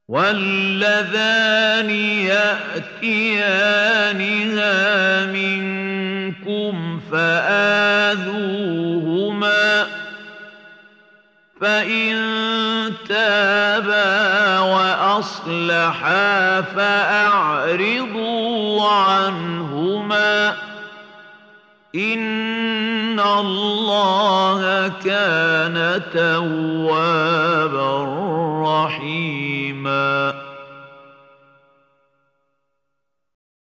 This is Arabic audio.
وَاللَّذَانِ يَأْتِيَانِهَا مِنكُمْ فَآذُوهُمَا ۖ فَإِن تَابَا وَأَصْلَحَا فَأَعْرِضُوا عَنْهُمَا ۗ إِنَّ اللَّهَ كَانَ تَوَّابًا رَّحِيمًا.